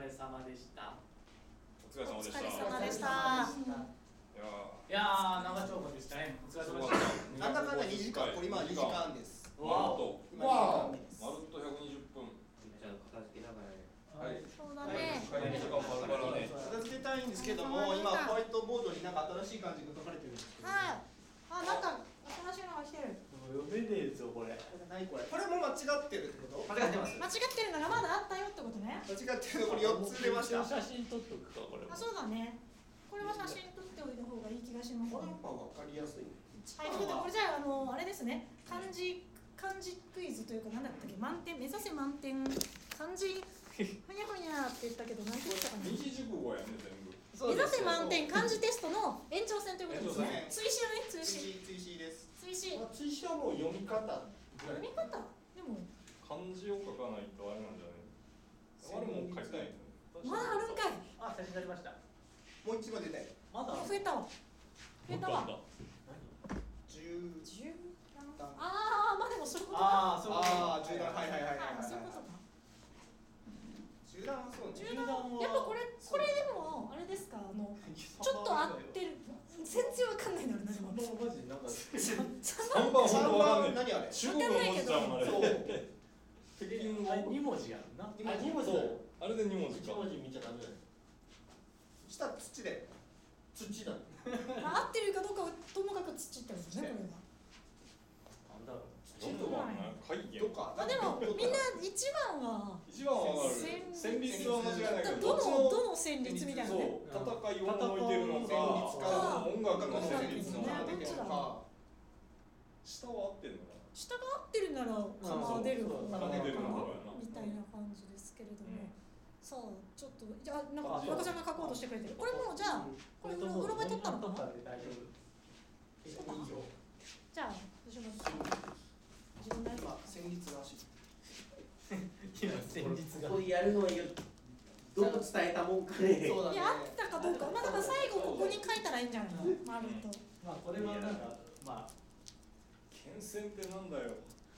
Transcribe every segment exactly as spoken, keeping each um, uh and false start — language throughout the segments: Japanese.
れ様でした。 お疲れ様でした。 お疲れ様でした。 いやー、長丁場でしたね。お疲れ様でした。 なんだかんだにじかん、これ今にじかんです。 わー今にじかんめです。 まるっとひゃくにじゅっぷん。 じゃあ片付けながらね。 はい。 そうだね。 時間もあるからね。 片付けたいんですけども、今ホワイトボードになんか新しい漢字が書かれてるんですけど。 はい。あ、なんか新しいのが来てる。 読めねえぞこれ。 何これ。これも間違ってるってこと？ 間違ってます。 間違ってるのがまだあったよってことね。 間違ってるのこれよっつ出ました。 写真撮っとくかこれ。 あ、そうだね。これは写真撮っておいた方がいい気がしますね。 これやっぱわかりやすいね。 はい、ということでこれじゃああのあれですね。漢字漢字クイズというかなんだったっけ、満点目指せ満点漢字ふにゃふにゃって言ったけど何て言ったかな。 二字熟語やね全部。 目指せ満点漢字テストの延長戦ということですね。追試だね、追試。 追試です。 追試。 追試はもう読み方。 読み方？でも漢字を書かないとあれなんじゃない？あれも書きたい。 まだあるんかい。 あ、写真撮りました。 もう一枚出たよ。 まだ増えたわ。増えたわ。 何？ 十。 十段。ああ、まあでもそういうことか。 ああ、そういうこと。 ああ、十段、はいはいはいはい。 そういうことか。 十段はそうね。 十段はやっぱこれこれでもあれですか、あのちょっと合ってる。全然わかんないのあれ何も。 マジなんか三番三番何あれ？ 中国の文字じゃんあれ。そう。北京語二文字やんな。あ、 二文字。 あれで二文字か。 一文字見ちゃダメだよ。 下土で。 土だ。 合ってるかどうかはともかく土ってことね、これは。 なんだろう。 六番な海源。 どっか。 あ、でもみんな一番は一番はわかる。旋律は間違いないけど。 どのどの旋律みたいなね。 戦いを置いてるのか、音楽の旋律のか、 どっちだろう。 下は合ってるのかな。 下が合ってるなら奏でる方奏でる方やな。 みたいな感じですけれども。さあ、ちょっとじゃあなんか若ちゃんが書こうとしてくれてる。これもうじゃあこれうろうろ覚え取ったのかな。 大丈夫。 じゃあどうします。自分のやつは旋律らしい。 今旋律が。 ここでやるのはどう伝えたもんかね。 そうだね。 いや、あったかどうか、まあだから最後ここに書いたらいいんじゃないの。丸と。 まあこれはなんかまあ剣線ってなんだよ。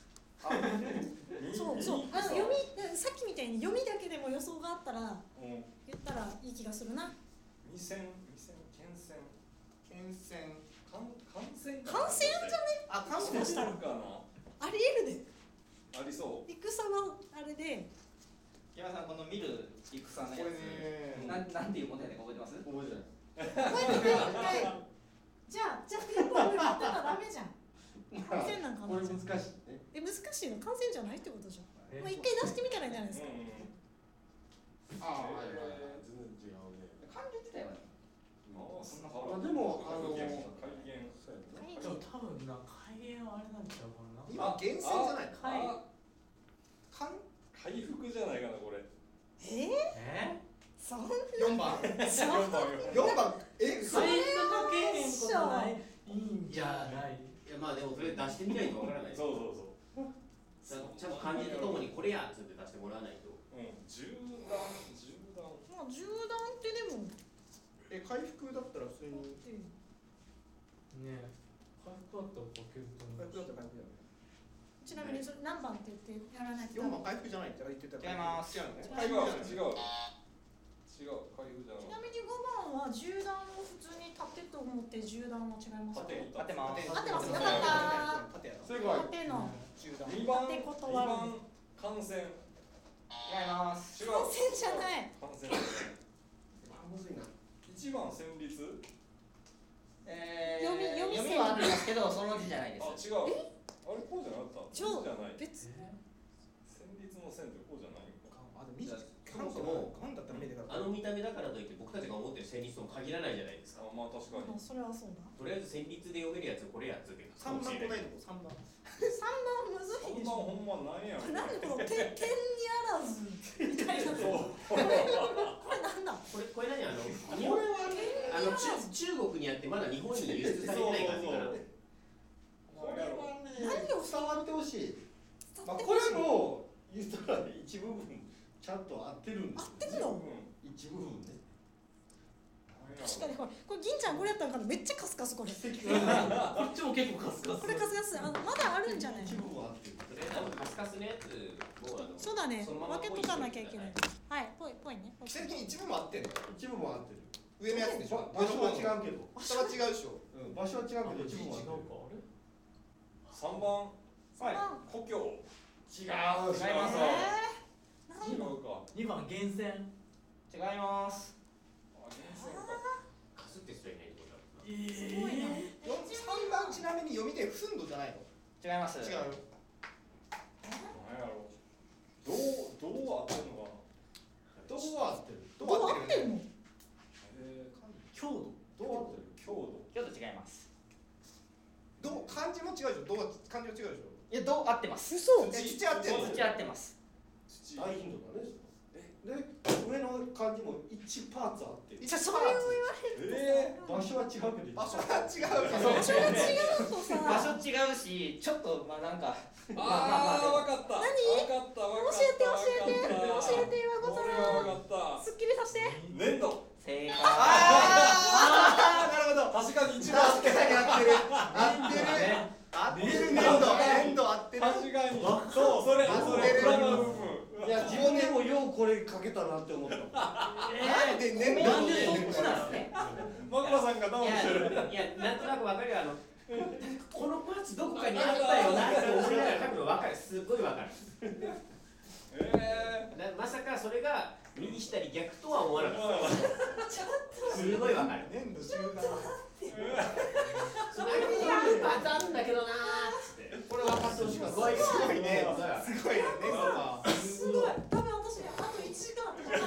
そうそう。あの読みさっきみたいに読みだけでも予想があったら言ったらいい気がするな。 二線、二線、剣線。 剣線。 感線。 感線じゃね？ あ、感線したのかな。 ありえるで。 ありそう。 戦のあれで。 山さんこの見る戦のやつ。 これね。 なんなんていう問題だか覚えてます？ 覚えてない。 覚えてない一回。じゃあじゃあピンポンで当てたらダメじゃん。感線なんかな。 これ難しいね。 え、難しいの？感線じゃないってことじゃん。まあ一回出してみたらいいんじゃないですか。 ああ、はいはいはい。全然違うね。 漢字自体はね。 ああ、そんなあ、でもあの回転。 会議。 でも多分な海源はあれなんちゃうかな。 今厳選じゃない。 海かん。 回復じゃないかなこれ。 えー？ え？ そんな。 四番。 四番。 四番。え、 回復かけへんことない。いいんじゃない。 いやまあでもそれ出してみないとわからない。 そうそうそう。 ちゃんと漢字とともにこれやっつって出してもらわないと。 うん、縦断、縦断。 まあ縦断ってでも。 え、回復だったら普通に。 ねえ。回復だったらかけると思う。 回復だったら回復だよね。 ちなみにそれ何番って言ってやらないと。 四番回復じゃないって言ってたから。 違います。 違うのね。 違う、違う。違う、回復じゃない。 ちなみにごばんは縦断を普通に縦と思って縦断は違いますか？ 縦、 縦ます。 合ってます。よかった。 縦やろ。 正解。 縦の中段。 二番、二縦断る番、感染。 違います。 違う。 感染じゃない。 感染。 むずいな。 一番旋律。 えー、 読み読み読みは合ってますけどその字じゃないです。 あ、違う。あれこうじゃなかった。 超じゃない。 別。 旋律の線ってこうじゃないのか。 あ、でも短い。 そもそもガンだったら目でかあの見た目だからといって僕たちが思ってる旋律とも限らないじゃないですか。 あ、まあ確かに。 まあそれはそうだ。 とりあえず旋律で読めるやつこれやっつって三番答えると三番。 三番むずい三でしょ。 番ほんまなんやろ。 なんでこの点点にあらずみたいな。 そう。 これこれなんだ。 これこれ何あの日本あの中中国にあってまだ日本に輸出されてない感じかな。 これはね。 何を伝わってほしい。まあ伝これも言ったら一部分ちゃんと合ってるんですよ。 合ってるの？ 一部分ね。 確かにこれこれ銀ちゃんこれやったのかな、めっちゃカスカスこれ。ここっちも結構カスカス。 れカスカス、あのまだあるんじゃないの？ 一部分合ってる。 とりあえずあのカスカスのやつをあのそうだね。 そのまま分けとかなきゃいけない。はい。 はいぽいぽいね奇跡的に一部も合ってんの。 一部も合ってる。 上のやつでしょ。 場所は違うけど。 下は違うでしょ。 うん、場所は違うけど一部も合ってる。 三番はい故郷。 違う。違いますえー、 違うか。 にばん厳選。 違いますあ、厳選か。 かすってすらいないってことだ。 えすごいねよ三番ちなみに読みでふんどじゃないの。 違います違うよ。 なんやろ。どうどう合ってんのかな。 どうは合ってる。 どどうう合ってるよね。 合ってんのえ強度。 ー、どう合ってる。郷土。 京都違いますどう漢字も違うでしょ。どうは漢字も違うでしょ。 いやどう合ってます嘘え土合ってんの。 土合ってます土。 大頻度だね。で、上の漢字も一パーツあってる。 じゃあそれを言われるとさえ場所は違うけど。 場所が違うよ。 場所が違うとさ場所違うしちょっとまあなんかー、あー、わかった。 何わかった。わかった。 教えて教えてわかった教えて岩子さんこれはわかった。 すっきりさせて粘土。 正解ああ、なるほど。 確かに一番確かに合ってる。合ってる。合ってる。粘土。粘土合ってる。 確かに。そう、それ、それ、それの部分。 いや、自分でもようこれかけたなって思った。 なんで粘土なんでそっちなのねマクマさんがダウンいやしてる。 いやなんとなくわかるよあのこのパーツどこかにあったよなって思いながら多分わかるすごいわかる。 えなまさかそれが右下に逆とは思わなかっー。 た。すごいわかる。 粘土集団。 それにパターンだけどなーっつって。 これ分かってほしかった。 すごいすごいね。すごいね。粘土か。 すごい多分私あといちじかんマ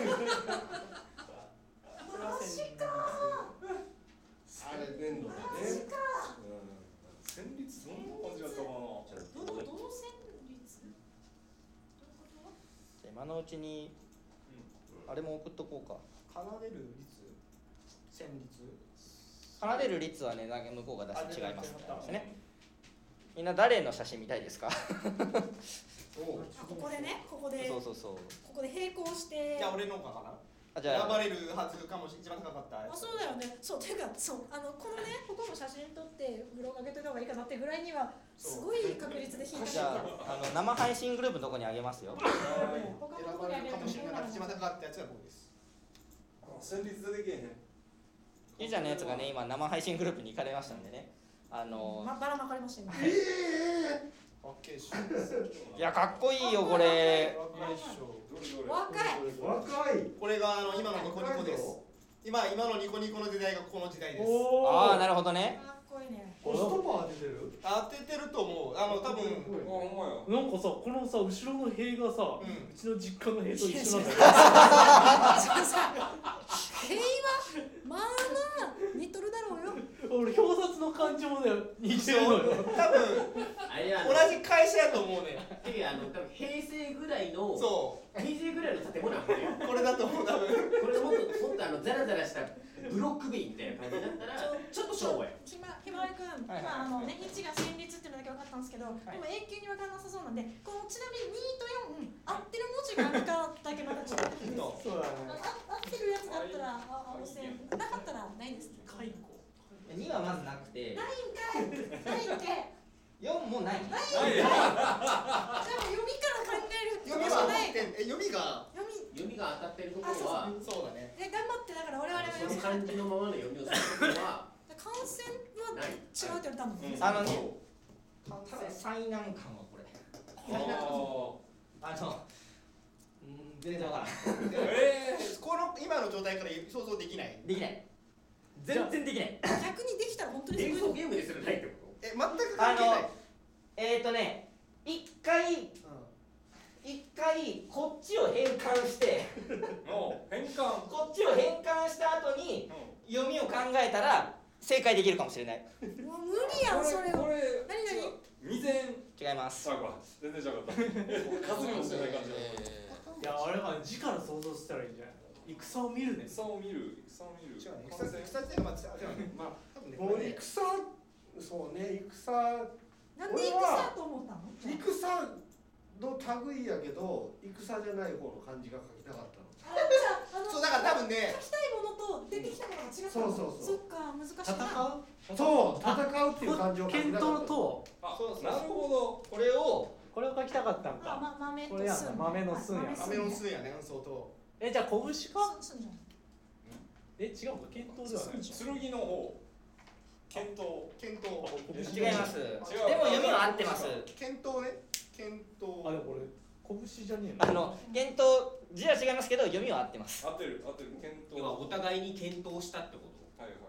ジかあれ粘土だマね。 ジか旋律そんな感じだったかな。 どのどの旋律どういうこ今のうちにあれも送っとこうか奏でる率。旋律。 奏でる率はねなんか向こうが出して違いますねみんな誰の写真見たいですかおう。 あここでねここでそうそうそうここで並行してじゃあ俺のかな。 あじゃあ選ばれるはずかもしれない。一番高かったやつ。 あそうだよねそうていうかそうあのこのねここも写真撮ってブログ上げといた方がいいかなってぐらいにはすごい確率で弾いたじゃああの生配信グループのとこにあげますよ他選のとこばれるにあげるとかもしれない。 思う一番高かったやつが僕です。 旋律出てけえへん。 ゆうちゃんのやつがね今生配信グループに行かれましたんでねあのまばらまかれましたよオッケーっしょ。 いやかっこいいよこれ若いっしょ。 どれどれ。 若い若い。 これがあの今のニコニコです。今今のニコニコの時代がこの時代です。 ああなるほどねかっこいいねコストパー当ててる。 当ててると思う。あの多分。 あ、ほんまや。 なんかさこのさ後ろの塀がさ、ううんちの実家の塀と一緒なんだよ。 そうさ平和まあまあ似とるだろうよ俺表札の感じもね似てるのよ。 多分あれは同じ会社やと思うね。 てかあの多分平成ぐらいのそ平成ぐらいの建物なんだよ。 う。これだと思う多分。 これもっともっとあのザラザラしたブロック塀みたいな感じだったらちょっと昭和よ。 ひまひまわりくん、 はい今あのねいちが旋律っていうのだけ分かったんですけど、でも永久に分からなさそうなんで、このちなみににとよん合ってる文字があるかだけまたちょっと聞きます。 そうだね。 あ合ってるやつだったらあ青線、なかったらないです。 解雇。 にはまずなくてないんかい、ないんかい。 よんもないないんかい。じゃあ読みから考える。 読みがない。え読みが。 読み。 読みが当たってるところはそうだね。 え頑張ってだから我々はその予想。 漢字のままの読みをするところは感染は違うって言われたもんね。 あのね完多分最難関はこれああのうん全然わからんえこの今の状態から想像できない。 できない全然できない逆にできたら本当に連すごい。 想ゲームですらないってこえ全く関係ない。 あのえっとね一回一回こっちを変換してー、の変換。 こっちを変換した後に読みを考えたら正解できるかもしれないもう無理やんそれを。 これ何何未然。 違いますあ、か全然違かった。数にもしてない感じだった。 いやあれは字から想像したらいいんじゃない。戦を見るね。 戦を見る、戦を見る。 違うね。草津草津っていうかまあ違うね。まあ多分ね。 もう戦、そうね、戦、 なんで戦と思ったの？ 戦の類やけど、戦じゃない方の漢字が書きたかったの。 あじゃああのそうだから多分ね。 書きたいものと出てきたものが違ったの。 そうそうそうそっか難しいな。 戦う？ そう、戦うっていう漢字を書き検討たかったの。 とあ、 そうそうなるほど。 これをこれを書きたかったんあ、 か。 ま、豆とこれやんすんな豆のすんやな豆の巣やね相当え、じゃあ拳か？ すんじゃん。 え、違うか、剣闘ではない。 剣の方剣闘剣闘違います。でも違う読みは合ってます。 剣闘ね剣闘あ、でもこれ拳じゃねえあの。 の剣闘字は違いますけど読みは合ってます。 合ってる合ってる剣闘要はお互いに検討したってこと。 はいはい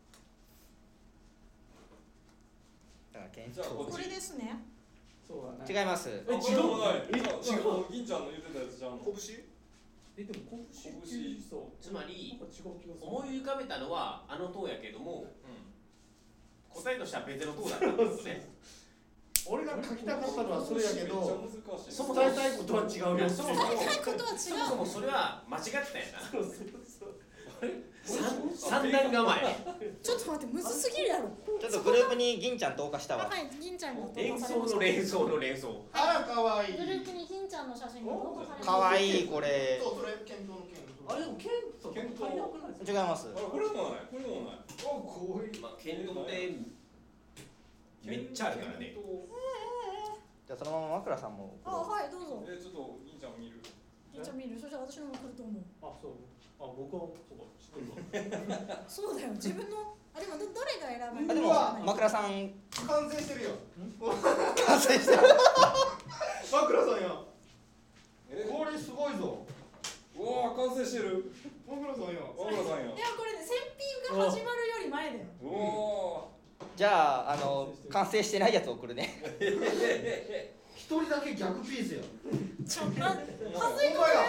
だから剣じゃあこっちこれですね。 そうだね。 違います。 え、 あこれ違うもないえ、違じゃあう。 銀ちゃんの言ってたやつじゃん拳え、でも拳っていうさ、 つまりなんか違う気がする。 思い浮かべたのはあの塔やけども、答えとしては別の塔だったんですね。 俺が書きたかったのはそれやけどめっちゃ難しいそも伝えたいことは違うよいやそもそも伝えたいことは違う。 そもそもそれは間違ってたやな。 そうそうそう。 三三段構え。 ちょっと待って、むずすぎるやろ。 ちょっとグループに銀ちゃん投下したわ。 はい、銀ちゃんが投連想下されました。 の連想の連想。 あらかわいいグループに銀ちゃんの写真が投下されました。 かわいいこれ。 そうそれ剣闘の剣あれでも剣と剣足りなくないですか？ 違います。 あこれもないこれもないあこういうまあ剣道ってめっちゃあるからね。 じゃあそのまま枕さんも。 あ、はい、どうぞ。 えちょっと銀ちゃん見る銀ちゃん見る。そしたら私のも来ると思う。 あ、そう。あ、僕はそうか。知ってるわ。 そうだよ、自分の。あ、でもど、どれが選ばれるあでも枕さん完成してるよ完成してる。 枕さんやえこれすごいぞうわー完成してる枕さんや小倉さんやいや、これね、選品が始まるより前だよ。 うわじゃああの完成してないやつ送るね。 一人だけ逆ピースやちょっと、はずいこと言わ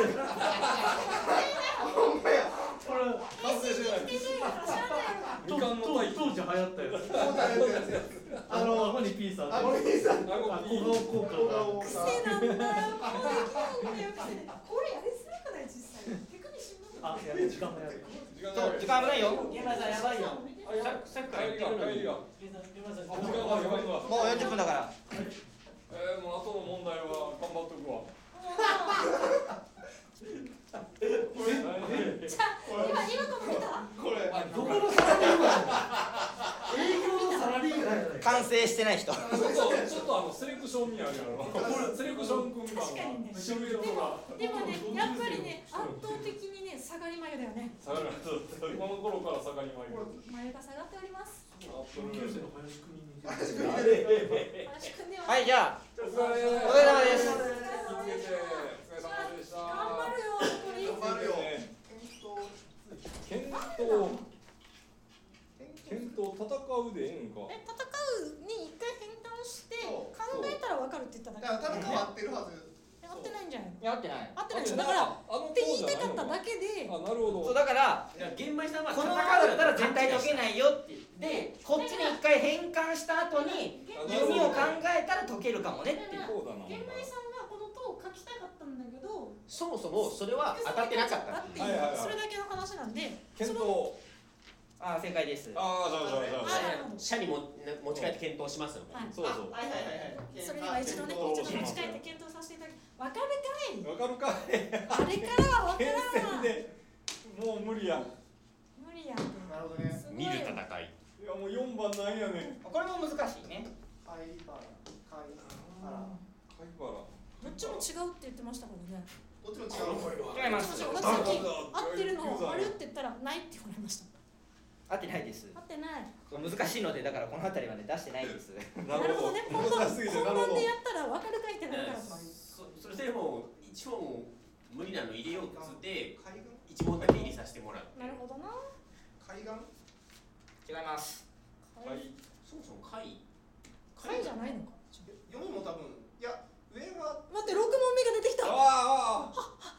ない。 ほんまやこれ、 完成してない見てないから知らないよ。 みかんのタイプ当時流行ったやつ。 そうだよやつあの、顎にピースあって。 あごめんなさいあごあ、小顔効果が。 癖なんだよ。こうできるんだよ、癖で。これやりづらくない、実際。テクニシンあ、やべ、時間もやべ。 時間そう時間危ないよ。 山さんやばいよ。 さっきから帰りが言ってるのに。 帰りが山さん。 あ時間がやばいわもうよんじゅっぷんだから。 えー、もう後の問題は頑張っとくわこれ何じゃあ、今、今この見た。 これどこのサラリーマン？営業のサラリーマンやないか。 完成してない人。 ちょっとちょっとあのセレクションにあるやろセレクション君が確かにねシルエットがでもね、やっぱりね、圧倒的にね、下がり眉だよね。 下がるこの頃から下がりまいる眉が下がっております。 あ同級生の林くんに似てる。 話組んでは。 はいじゃあお疲れお疲れ様です。 気をつけてお疲れ様でした頑張るよ、これ。 頑張るよ剣闘剣闘戦うでええんかえ、戦うに一回変換して、考えたらわかるって言っただけ。 だから戦は合ってるはずえ合ってないんじゃないの。 やってない。 合ってないでしょ。だから、 あのって言いたかっただけで。 あなるほどそうだからいや玄米さんはこの中だったら絶対解けないよってでこっちに一回変換した後に読みを考えたら解けるかもねっていう。 そうだな玄米さんはこの塔を書きたかったんだけど。 そもそもそれは当たってなかったっていう。 はいはいはいそれだけの話なんで。 剣その闘あ正解です。 ああじゃあじゃあじゃあじゃあ社にも持ち帰って検討しますよ。 はいそうそうはいはいはいはいそれでは一度ね、一度持ち帰って検討させていただき。わかるかい。 わかるかあれからはわか厳らんわ。 選でもう無理や無理やん。 なるほどねすごい見る戦い。 いやもうよんばんなんやねんこれも難しいね。 貝原貝原貝原どっちも違うって言ってましたからね。 どっちも違うこれは違います。 私さっき合ってるのあるって言ったらないって言われました。 合ってないです。 合ってない。 難しいのでだからこの辺りまで出してないです。 なるほどね。本番難しすぎてなるほど本番でやったらわかるかいってなるから。 そそれでも一問無理なの入れようっつって海岸一問だけ入れさせてもらって。 なるほどな。 海岸違います。 はいそもそも貝貝じゃないのか。 読みも多分いや上は待って、六問目が出てきた。 ああ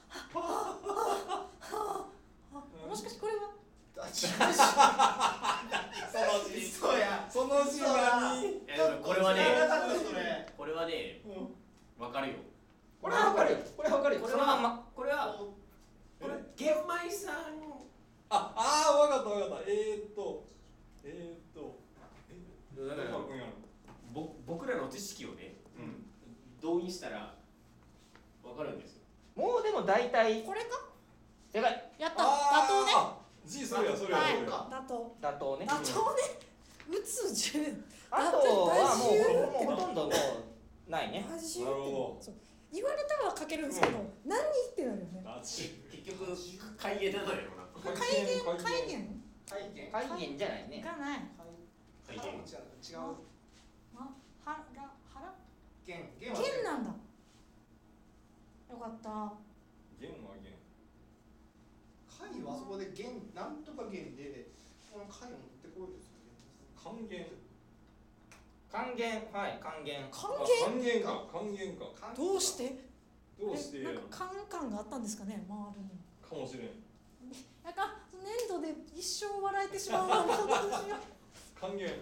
もしかしてこれは。 あ違うしその字そうやその字何いやでもこれはね知らなかったそれこれはねわかるよ。 これはわかるよ。これはわかるよ。 これはそのまんま。 これはここれ玄米さんああーわかったわかったえーっとえーっとえだからどこ君やろぼ僕らの知識をねうん動員したらわかるんですよ。 もうでも大体これか。 正解。 やった。妥当ね。 あ字それやそれやはいそれや妥当。 妥当ね。 妥当ね。宇宙十。 あとはもうほとんどもうないね。 味なるほどそう言われたは書けるんですけど、何ってなるよね。 味結局改元なんだよな。 改元改元体験改元じゃないね。 がない。 改元。 違うまはらはら弦弦は元なんだ。よかった。 弦は弦貝はあそこで弦なんとか弦でこの貝を持ってこいですよね。 還元還元、はい、還元。 還あ還元か還元か元どうしてどうしてえなんかカンカンがあったんですかね、回るの。 かもしれんなんか粘土で一生笑えてしまうわ。もうどうしよう。 還元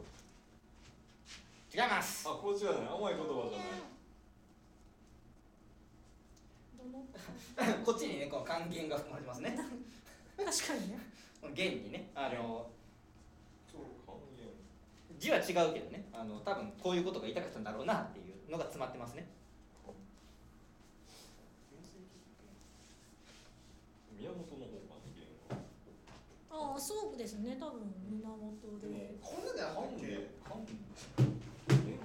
違います。 あこっちはね甘い言葉じゃないどのこっちにね、この還元が含まれてますね。 確かにね。 この元にね、あの還元字は違うけどね、あの多分こういうことが言いたかったんだろうなっていうのが詰まってますね。 宮本の方かな弦はああそうですね、多分源で。 こんなであったっけ？ 還元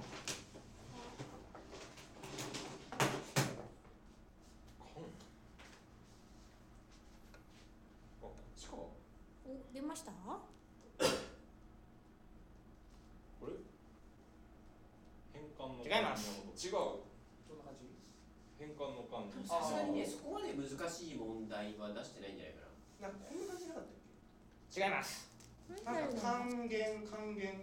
あこっちかお出ました？ これ変換の違います違うどんな感じ？ 変換の漢字さすがにね、そこまで難しい問題は出してないんじゃないかな。 なんかこんな感じなかったっ違います。 け？なんか還元還元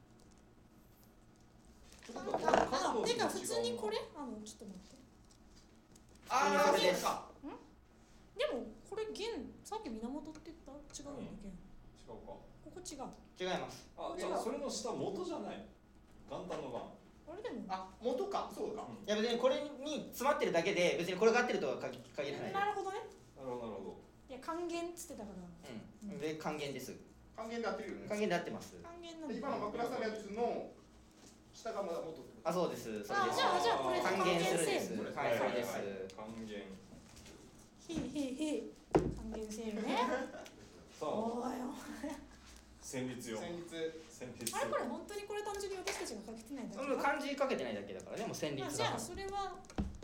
ちょっとああてか普通にこれあのちょっと待って。 あーこれです。 かでもこれ弦さっき源って言った違うよね弦。 違うかここ違う。 違います。 あじゃあそれの下元じゃない元旦の元あれでも。 あ元かそうかいや別にこれに詰まってるだけで別にこれが合ってるとは限限らない。 なるほどね。 なるほどなるほどいや還元っつってたから。 うん。で還元です。 還元で合ってるよね。 還元で合ってます。 還元なんだ。 で今の枕さんのやつの下がまだ元ってこと。 あ、そうです。それです。 あじゃあじゃあこれ還元するです。 還元はい、そうです。 還元ひいひいひい還元セールね。 さあおいおい。 戦慄よ先日戦慄あれこれ本当にこれ単純に私たちが書けてないだけ。 うん、漢字かけてないだけだからね、もう旋律だから。 まあじゃあそれは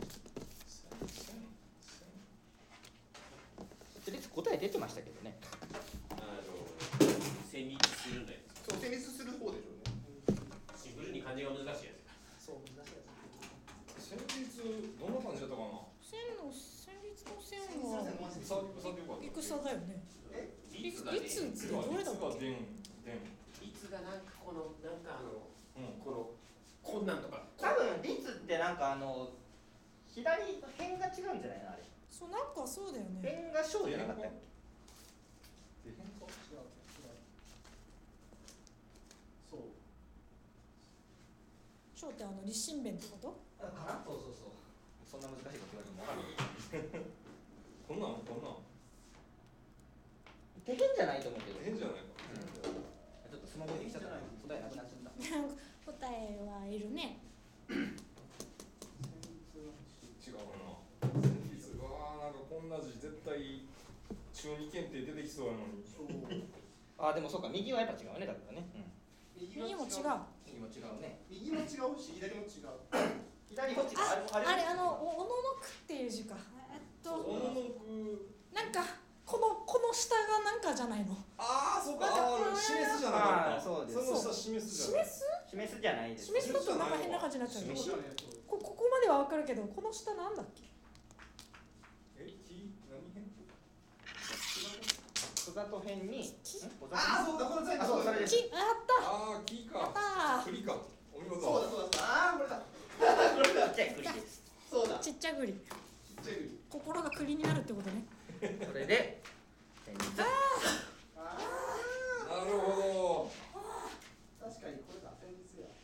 とりあえず答え出てましたけどね。 あの、戦慄するんだよ。 そう成立する方でしょうね。 シンプルに漢字が難しいやつ。 そう難しいやつ。 戦慄どんな感じだったかな線の旋律の線先は戦戦ってよかった戦だよね。 いつがね、いいついつがどれだっけ？ 電電つがなんかこの、なんかあの、 うんこの、こんなんとか。 多分律ってなんかあの左辺が違うんじゃないのあれ。 そうなんかそうだよね。 辺が小じゃなかったっけ？ 電か違う違う。そう。 小ってあの立身弁ってこと？ かな？そうそうそう。そんな難しいこと言われても分かる。 こんなんこんなん手辺じゃないと思うけど。 変じゃないかちょっとスマホできちゃったら答えなくなっちゃった。 答えはいるね。 違うな戦慄うわーなんかこんな字絶対中二検定出てきそうやのにそう。 あ、でもそうか、右はやっぱ違うね、だからね。 右右も違う。 右も違うね。 右も違うし左も違う。 左こっちああれあれあのおおののくっていう字か。えっとおののくなんかこのこの下がなんかじゃないの。 ああそうかあー示すじゃなかったあーそうですその下示すじゃない示す？ 示すじゃないです。 示すだとなんか変な感じになっちゃうよ。 示しそうだねそうこここまではわかるけどこの下なんだっけ？ えき何変小里編に。 きん小里あーそうだこれあ、そうそれです。 きあったああきやっかた栗かお見事そうだそうだああこれだこれだちっちゃい栗です。 そうだちっちゃ栗。 ちっちゃい栗心が栗になるってことね。 それで旋律。 あなるほあ確かにこれだ先日や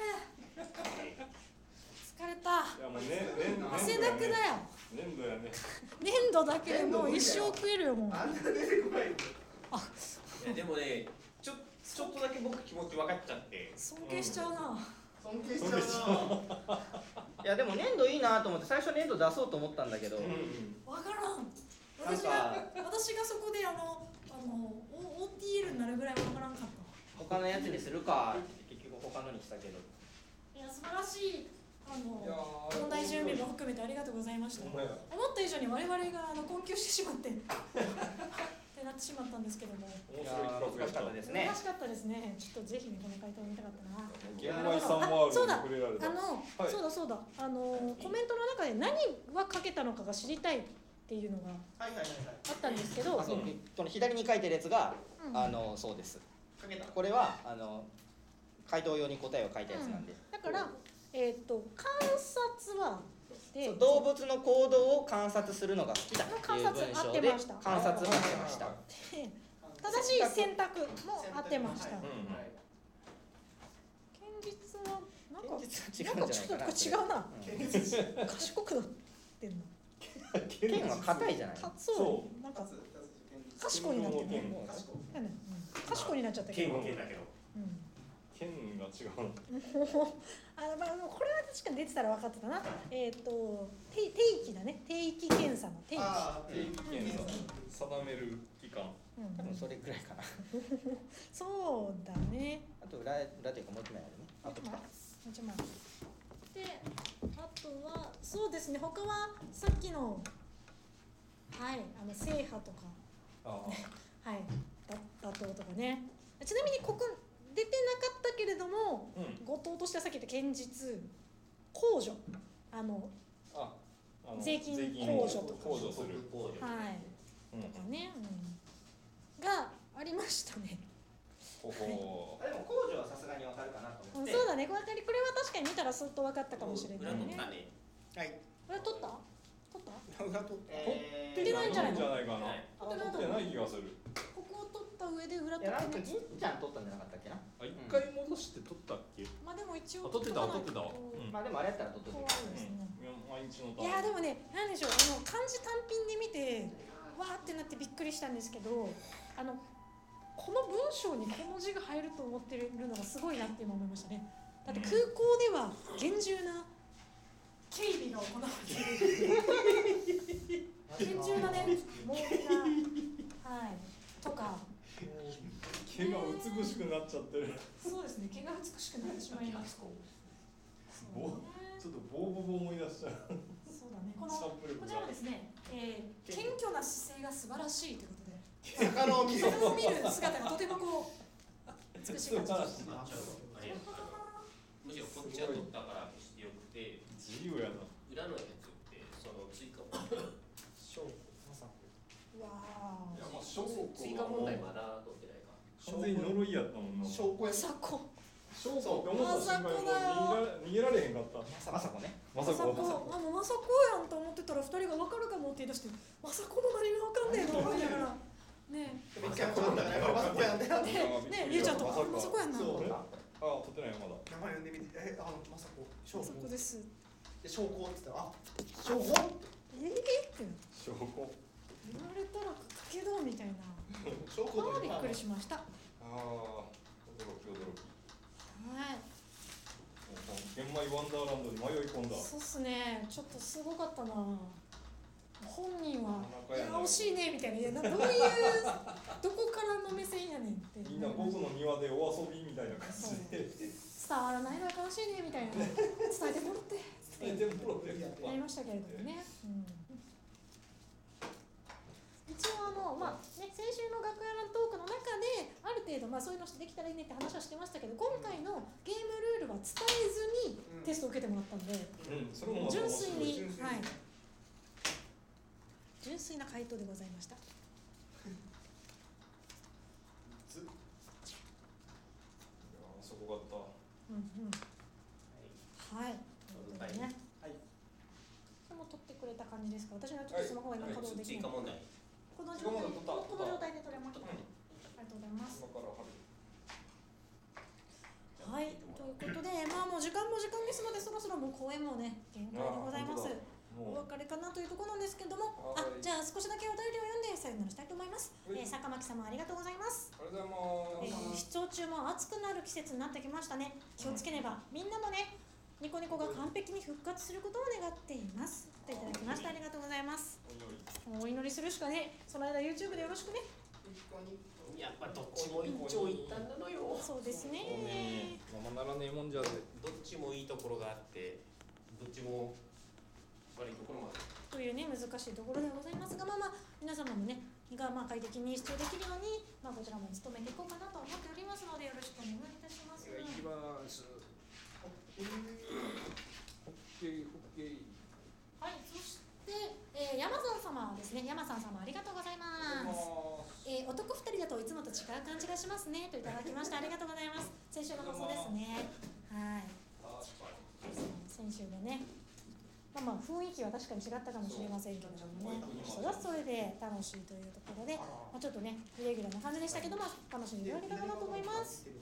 疲れた。 どいやもうねね汗だくだよ。 粘土やね粘土だけでもう一生食えるよもう。 あんな出てこないのいやでもね、ちょちょっとだけ僕気持ち分かっちゃって。 尊敬しちゃうな。 尊敬しちゃうないやでも粘土いいなと思って最初粘土出そうと思ったんだけど、 うんわからん。 なん私がか私がそこであのあの オーティーエル になるぐらいわからんかった。 他のやつにするかって結局他のにしたけど。 いや素晴らしい。ああのいやー問題準備も含めてありがとうございました。 ほんまや思った以上に我々があの困窮してしまってってなってしまったんですけども、 面いや白い企画やったー難しかったですね難しかったですね。ちょっとぜひねこの回答を見たかったな。 玄米さんワールドに触れられたあの、 はいそうだそうだ、あのコメントの中で何はかけたのかが知りたいっていうのがはいはいはいはいあったんですけど、 あそうこの左に書いてるやつが、 うんあのそうです。 かけたこれはあの回答用に答えを書いたやつなんで、 だからえっ、と観察はでそう動物の行動を観察するのが好きだっていう観察文章で合ってました観察もしてました。 で正しい選択も合ってました。 はい現実はなんか現実は違なんかちょっとうんじゃないかな。 これ違うな。 現実賢くなってんの。 剣は硬いじゃない。 かそうなんか賢いになってるね。 もう賢いなんだうん賢いになっちゃったけど。 剣は剣だけどうん剣が違うのあのまあこれは確かに出てたら分かってたな。えっ、と定定期だね。定期検査の定期。 ああ定期検査定める期間うん多分それぐらいかな。 そうだね。 あと裏裏というかもう一枚あるね。あとまあ一枚で、あとはそうですね。他はさっきのはいあの制覇とかあはいだ打倒とかね。ちなみにここ出てなかったけれども、 うん後藤としてはさっき言った堅実控除あのああの税金税金を控除とか控除する工場はいうんとかね、うん、がありましたね。 ほほでも工場はさすがにわかるかなとうん、そうだね。これこれは確かに見たらスッと分かったかもしれないね。 裏取ったねはいこれ取った？取った？ 裏取ったえ取ってないんじゃないのじゃないかなはい取ってない取ってない気がするここを取った上で裏いやなんか取ってね。 銀ちゃん取ったんじゃなかったっけな。 あ一回戻して取ったっけまあでも一応あ取ってた取ってたわうんまあでもあれやったら取っと怖けいですね。 毎日のいやでもね、なんでしょう、あの漢字単品で見てわーってなってびっくりしたんですけど、あのこの文章にこの字が入ると思ってるのがすごいなって今思いましたね。だって空港では厳重な警備が行われている厳重なね、猛烈なはいとか、 毛が美しくなっちゃってるそうですね、毛が美しくなってしまいます。 ぼちょっとボーボボ思い出しちゃうそうだね。このシャンプルこちらはですね、えー、謙虚な姿勢が素晴らしいということで、 魚を見せる魚を見る姿がとてもこう美しい感じです。 あれむしろこっちは取ったから消してよくて自由やな裏のやつってその追加問証拠まさうわいやー。 まあ証拠追加問題まだ取ってないか完全に呪いやったもんな証ま証拠やさこ、 拠って思った瞬間にもう逃げら逃げられへんかったまさこね。 まさまさこ、 こあのまさこやんと思ってたら二人が分かるかもって言い出して、まさこの何が分かんねえと思いながら。ねめっちゃ転んだからまさこやんでなえ、ねえ、ゆうちゃんとか、あまさこやんな。 そうまあ取ってないよまだ名前呼んでみてえあのまさこ証さ拠こです。 で証拠って言ったらあ証拠ええって証拠言われたらかけどみたいな。 証拠あーとびっくりしました。 ああ驚き驚きはい。 玄米ワンダーランドに迷い込んだそうっすね、ちょっとすごかったな。本人は、いや、 なかなかやな惜しいねみたいな、いや、などういう、どこからの目線やねんって。 みんな僕の庭でお遊びみたいな感じで伝わらないのは悲しいねみたいな、伝えてもらって。 伝えてもらってやりましたけれどもね。うん、一応あの、まあね、先週の楽屋のトークの中である程度、まあ、そういうのしてできたらいいねって話はしてましたけど、今回のゲームルールは伝えずにテストを受けてもらったんで、 うんそれもまた純面白い粋に、 純粋にはい、純粋な回答でございました。 ずいやーすごかったうんうん、はい、ということでね、 はいそれも取ってくれた感じですか。私のちょっとスマホが今稼働できない。 追加問題この状態で、 追加問題取ったこの状態で取れました。 うんありがとうございます。 今から春はい、ということで、まあもう時間も時間ですので、そろそろもう公演もね、限界でございます。おもう別れかなというところなんですけども、あは、いじゃあ少しだけお便りを読んでさよならしたいと思います。 はいえー、坂巻様ありがとうございます。 ありがとうございえー、 ます視聴中も暑くなる季節になってきましたね。気をつけねば、みんなもね、ニコニコが完璧に復活することを願っています。といただきました。ありがとうございます。お祈りするしかね、その間 YouTube でよろしくね。 やっぱどっちも一長一短なのよそうですそうねね。 ままならねえもんじゃでどっちもいいところがあってどっちも悪いところまでというね難しいところでございますが、まあまあ皆様もねがまあ快適に視聴できるように、まあ、こちらも努めていこうかなと思っておりますのでよろしくお願いいたします。 いきます。オッケーオッケーオッケー。 はい、そして、えー、山さん様ですね。山さん様ありがとうございます。えー、男二人だといつもと違う感じがしますねといただきました。ありがとうございます。先週の放送ですね。はい。先週でね。まあまあ雰囲気は確かに違ったかもしれませんけれどもね。それはそれで楽しいというところで、まあ、ちょっとねイレギュラーな感じでしたけど、まあ楽しんでいただけたらなと思います。はい。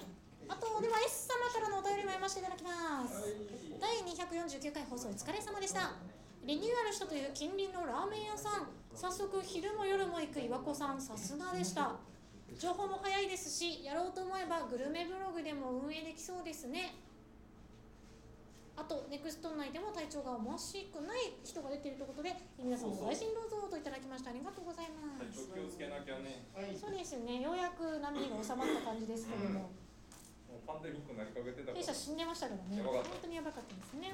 あとでは S 様からのお便りも読ませていただきます。だいにひゃくよんじゅうきゅうかい放送お疲れ様でした。リニューアルしたという近隣のラーメン屋さん、早速昼も夜も行く岩子さん、さすがでした。情報も早いですし、やろうと思えばグルメブログでも運営できそうですね。あとネクスト内でも体調が思わしくない人が出ているということで、皆さんご愛心どうぞといただきました。ありがとうございます。 体調気をつけなきゃね。 そうですよね、ようやく波が収まった感じですけども、 もうパンデミックになりかけてたから弊社死んでましたけどね、本当にやばかったですね。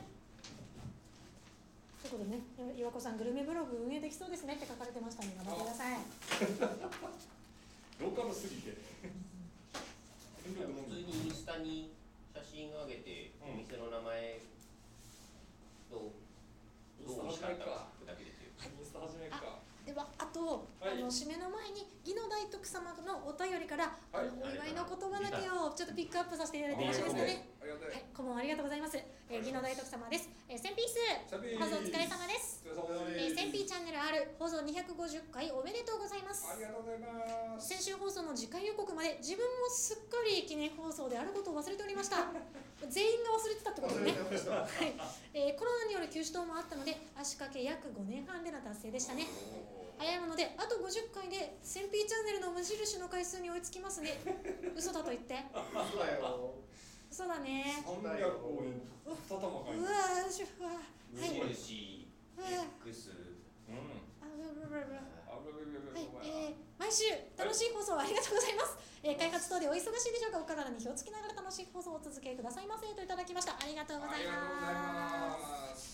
ということでね、岩子さんグルメブログ運営できそうですねって書かれてましたので頑張ってください。 ローカルすぎて普通にインスタに写真を上げて、お店の名前とどうおいしかったかだけですよ。 インスタ始めるか。 ではあと、はい、あの締めの前に義の大徳様のお便りから、はい、あのお祝いの言葉だけをちょっとピックアップさせていただいてよろしいですかね。はい、こんばんはありがとうございます。えー、義の大徳様です。えー、センピース放送お疲れ様です。えー、センピーチャンネル R 放送にひゃくごじゅっかいおめでとうございます。 ありがとうございます。 先週放送の次回予告まで自分もすっかり記念放送であることを忘れておりました。全員が忘れてたってことですね。はい、えー、コロナによる休止等もあったので足掛け約ごねんはんでの達成でしたね。早いものであとごじゅっかいでセンピーチャンネルの無印の回数に追いつきますね。嘘だと言って。 嘘だよ。 嘘だね。 さんびゃくおう二玉かい。 うわー、しゅわ。 無印 X。 うん。 あ、ブブブブ。 はい、 えー、毎週楽しい放送ありがとうございます。えー、開発等でお忙しいでしょうか。お体に気をつけながら楽しい放送をお続けくださいませといただきました。ありがとうございます。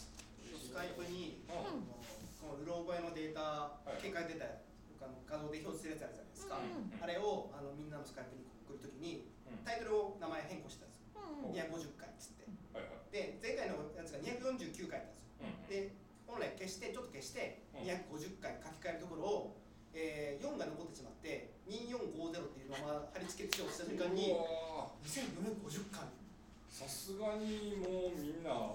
スカイプに、 うん、 このうろ覚えのデータ、結果出た画像で表示するやつあるじゃないですか。あれをあのみんなのスカイプに送るときにタイトルを名前変更したんですよ。にひゃくごじゅっかいっつって。で前回のやつがにひゃくよんじゅうきゅうかいだったんですよ。で本来消してちょっと消してにひゃくごじゅっかい書き換えるところを、えー、よんが残ってしまってにせんよんひゃくごじゅうっていうまま貼り付けてしまった瞬間ににせんよんひゃくごじゅっかい。 さすがにもうみんなも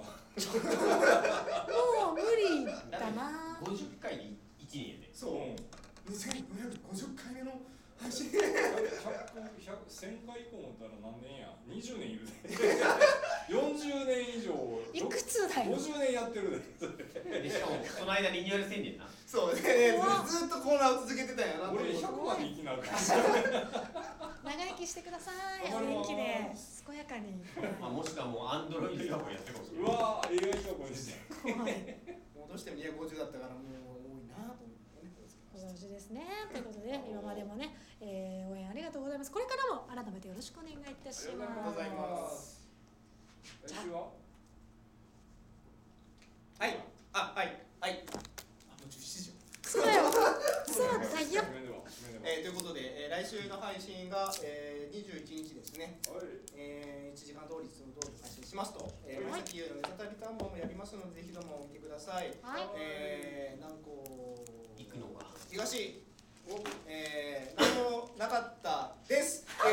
う無理だな。 ごじゅっかいにいちねんで。 そう。にせんよんひゃくごじゅっかいめの配信。 ひゃく、せんかい以降もったら何年や。にじゅうねんいるで。よんじゅうねん以上。 いくつだよ。 ごじゅうねんやってるで。 でしかもその間リニューアルせんねんな。 そうね。ずっとコーナーを続けてたんやな。 俺ひゃくまで生きなる。 長生きしてください。お元気で健やかに。 まあもしくはもうアンドロイド用語やってるかもしれない。 うわー、エーアイ 用語にして。 もうどうしてもにひゃくごじゅうだったからもう多いなと思ってね。 よろしいですね。ということで今までもね、えー、応援ありがとうございます。これからも改めてよろしくお願いいたします。 ありがとうございます。 来週は？ はい。あ、はい。はい。あ、もうじゅうしちじ。 そうだよ。そうだよ。 えー、ということで、えー、来週の配信が、えー、にじゅういちにちですね。はい。えー、いちじかん通りいつも通り配信しますと。えー、はい。紫優のネタ旅探訪もやりますので、ぜひとも見てください。はい。えー、南高行くのが東。えー、何もなかったです。え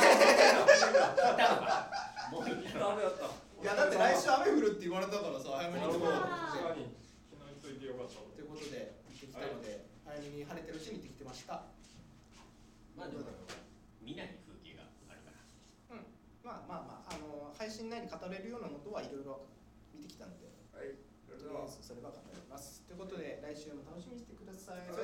ー、もういいダメだった。 いやだって来週雨降るって言われたからさ、早めに行こうと思って。 ということで行ってきたので、早めに晴れてるうちに行ってきてました。 まあでも見ない風景があるから。 うん。まあまあまああの配信内に語れるようなことはいろいろ見てきたので、はい。とりあえずそれは語ります。ということで来週も楽しみにしてください。